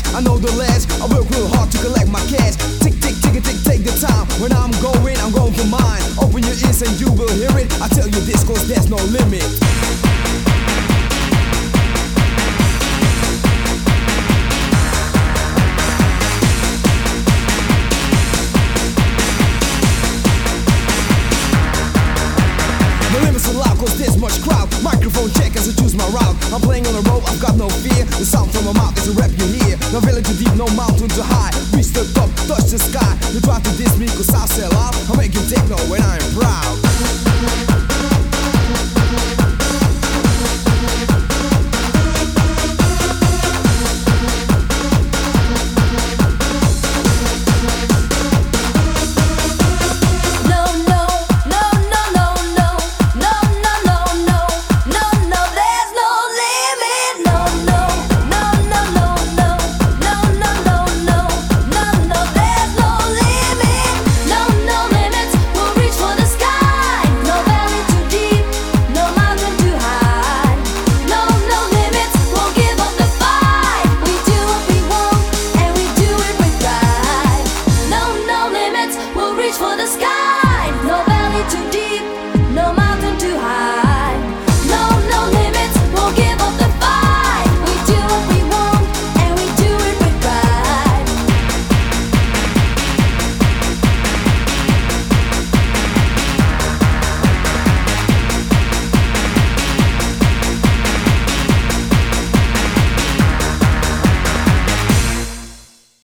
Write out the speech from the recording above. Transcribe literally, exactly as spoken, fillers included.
I know the last. I work real hard to collect my cash. Tick, tick, tick, tick, take the time. When I'm going, I'm going for mine. Open your ears and you will hear it. I tell you this cause there's no limit. Cause there's much crowd. Microphone check as I choose my route. I'm playing on the road, I've got no fear. The sound from my mouth is a rap you hear. No valley too deep, no mountain too high. Reach the top, touch the sky. You try to diss me cause I sell out. I'm making techno when I'm